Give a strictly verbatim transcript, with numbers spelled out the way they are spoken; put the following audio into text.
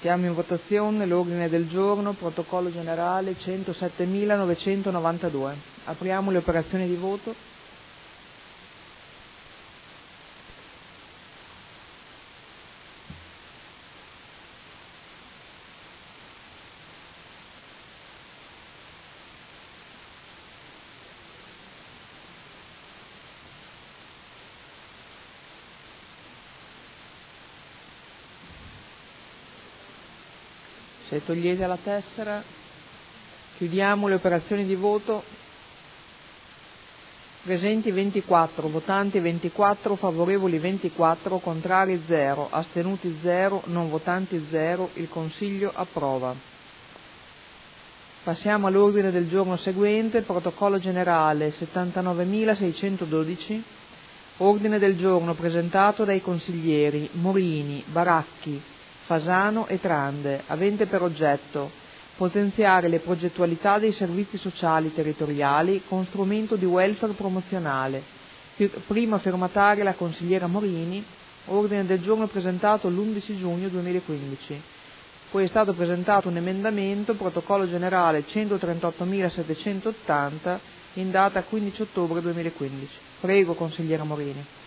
Mettiamo in votazione l'ordine del giorno, protocollo generale centosettemilanovecentonovantadue. Apriamo le operazioni di voto. Se togliete la tessera, chiudiamo le operazioni di voto. Presenti ventiquattro, votanti ventiquattro, favorevoli ventiquattro, contrari zero, astenuti zero, non votanti zero. Il Consiglio approva. Passiamo all'ordine del giorno seguente, protocollo generale settantanovemilaseicentododici, ordine del giorno presentato dai consiglieri Morini, Baracchi, Fasano e Trande, avente per oggetto potenziare le progettualità dei servizi sociali territoriali con strumento di welfare promozionale. Prima firmataria la consigliera Morini, ordine del giorno presentato l'undici giugno duemilaquindici. Poi è stato presentato un emendamento, protocollo generale centotrentottomilasettecentottanta, in data quindici ottobre duemilaquindici. Prego, consigliera Morini.